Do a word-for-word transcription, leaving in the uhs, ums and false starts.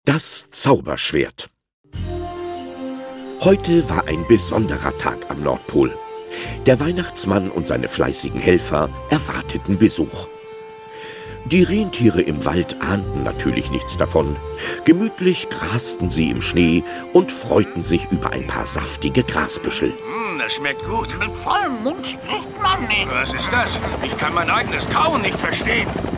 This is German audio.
Das Zauberschwert. Heute war ein besonderer Tag am Nordpol. Der Weihnachtsmann und seine fleißigen Helfer erwarteten Besuch. Die Rentiere im Wald ahnten natürlich nichts davon. Gemütlich grasten sie im Schnee und freuten sich über ein paar saftige Grasbüschel. Mm, das schmeckt gut. Mit vollem Mund spricht man nicht. Was ist das? Ich kann mein eigenes Kauen nicht verstehen.